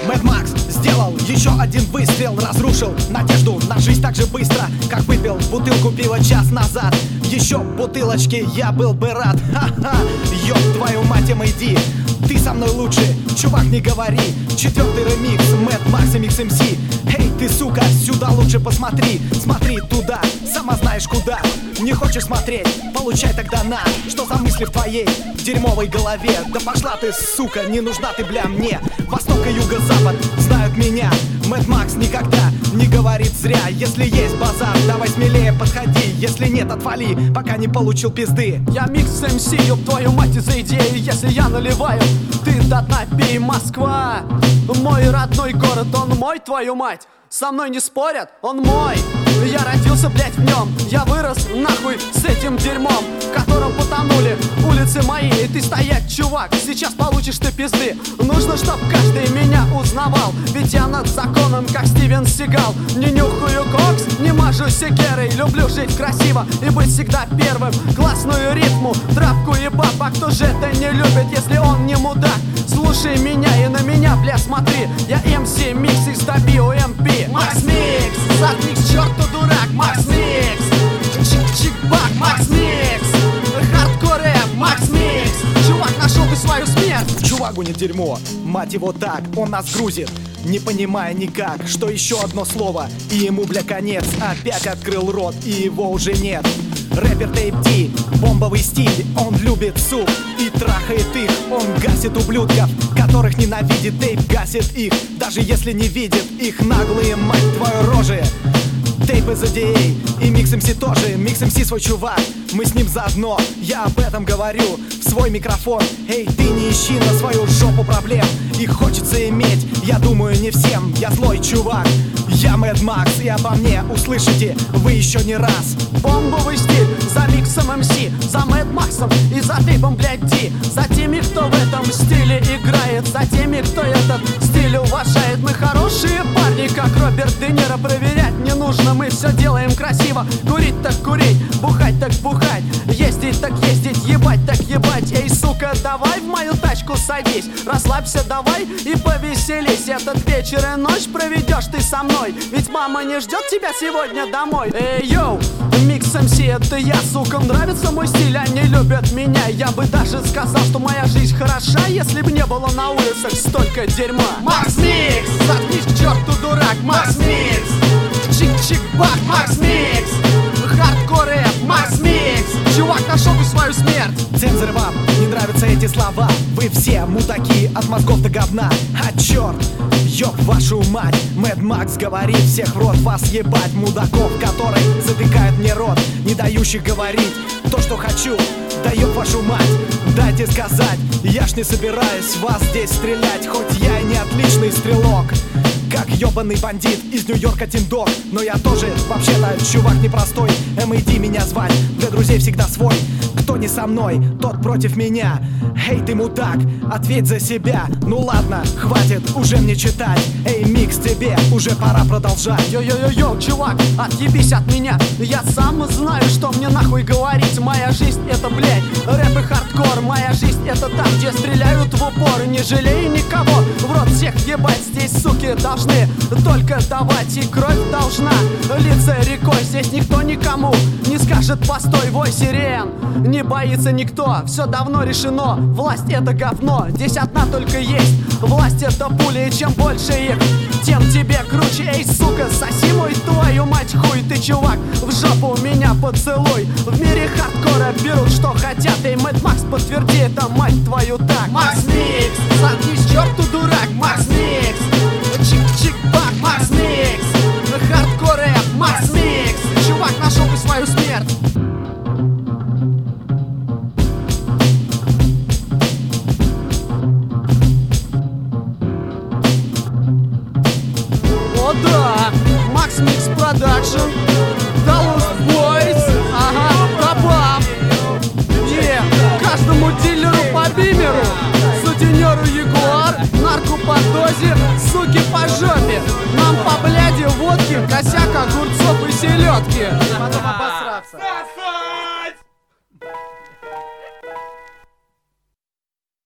Мэд Макс сделал еще один выстрел, разрушил надежду на жизнь так же быстро, как выпил бутылку пива час назад. Еще бутылочки, я был бы рад. Ха-ха, ёб твою мать, MAD, ты со мной лучше, чувак, не говори. Четвертый ремикс, Мэд Макс и Микс МС. Эй, ты, сука, сюда лучше посмотри. Смотри туда, сама знаешь куда. Не хочешь смотреть? Получай тогда на. Что за мысли в твоей дерьмовой голове? Да пошла ты, сука, не нужна ты, бля, мне. Восток и юго-запад знают меня. Мэд Макс никогда не говорит зря. Если есть базар, давай смелее подходи. Если нет, отвали, пока не получил пизды. Я Микс МС, ёб твою мать, из-за идеи. Если я наливаю, ты до дна пей. Москва, мой родной город, он мой, твою мать. Со мной не спорят, он мой. Я родился, блять, в нем. Я вырос, нахуй, с этим дерьмом, в котором потонули улицы мои. И ты стоять, чувак, сейчас получишь ты пизды. Нужно, чтоб каждый меня узнавал, ведь я над законом, как Стивен Сигал. Не нюхаю кокс, не мажу секерой. Люблю жить красиво и быть всегда первым. Классную ритму, травку и баб. А кто же это не любит, если он не мудак? Слушай меня и на меня, бля, смотри. Я МС Микс из WMP. Макс Микс, заткнись к черту, дурак. Макс Микс, чик-чик-бак. Макс Микс, хардкор рэп. Макс Микс, чувак, нашел ты свою смерть. Чувагу не дерьмо, мать его так, он нас грузит, не понимая никак, что еще одно слово, и ему, бля, конец. Опять открыл рот, и его уже нет. Рэпер Тейп Ди, бомбовый стиль, он любит суп и трахает их. Он гасит ублюдков, которых ненавидит. Тейп гасит их, даже если не видит их наглые, мать твою, рожи. Тейп из ADA и Микс МС тоже. Микс МС свой чувак, мы с ним заодно. Я об этом говорю в свой микрофон. Эй, ты не ищи на свою жопу проблем, их хочется иметь, я думаю, не всем. Я злой чувак, я Мэд Макс, и обо мне услышите вы еще не раз. Бомбовый стиль за Миксом МС, за Мэд Максом и за Тейпом, блядь, Ди. За теми, кто в этом стиле играет, за теми, кто этот стиль уважает. Мы хорошие парни, как Роберт Де Ниро, проверять не нужно, мы все делаем красиво. Курить так курить, бухать так бухать, ездить так ездить, ебать так ебать. Эй, сука, давай в мою тачку садись, расслабься давай и повеселись. Этот вечер и ночь проведешь ты со мной, ведь мама не ждет тебя сегодня домой. Эй, йоу, Микс МС, это я, сука, нравится мой стиль, они любят меня. Я бы даже сказал, что моя жизнь хороша, если бы не было на улицах столько дерьма. Макс Микс, заткнись к черту, дурак. Макс Микс, чик-чик-бак. Макс Микс, хардкор рэп. Макс Микс, чувак, нашел бы свою смерть. Цензоры, вам не нравятся эти слова, вы все мудаки от мозгов до говна. А черт, ёб вашу мать, Мэд Макс говорит, всех в рот вас ебать. Мудаков, которые затыкают мне рот, не дающих говорить то, что хочу. Да ёб вашу мать, дайте сказать, я ж не собираюсь вас здесь стрелять, хоть я и не отличный стрелок, как ёбаный бандит из Нью-Йорка Тиндок. Но я тоже вообще-то чувак непростой. MAD меня звать, для друзей всегда свой. Кто не со мной, тот против меня. Эй, ты мудак, ответь за себя. Ну ладно, хватит уже мне читать. Эй, Микс, тебе уже пора продолжать. Йо-йо-йо-йо, чувак, отъебись от меня. Я сам знаю, что мне нахуй говорить. Моя жизнь это, блядь, рэп и хардкор. Моя жизнь это там, где стреляют в упор. Не жалею никого, в рот всех ебать. Здесь, суки, должны только давать, и кровь должна литься рекой. Здесь никто никому не скажет постой, вой сирен. Не боится никто, все давно решено. Власть это говно, здесь одна только есть. Власть это пули, и чем больше их, тем тебе круче. Эй, сука, соси мой твою мать хуй. Ты, чувак, в жопу меня поцелуй. В мире хардкора берут что хотят. Эй, Мэд Макс, подтверди это, мать твою, так. Макс Микс, заткнись к черту, дурак. Макс Микс, чик-чик-бак. Макс Микс, хардкор рэп. Макс Микс, чувак, нашел бы свою смерть. О да, Макс Микс Продакшн, Dallas Boys, ага, Табам. Каждому дилеру по бимеру, сутенеру Ягуар, нарку по дозе, суки по жопе. Нам по бляде водки, косяк огурцов и селедки. Потом обосраться.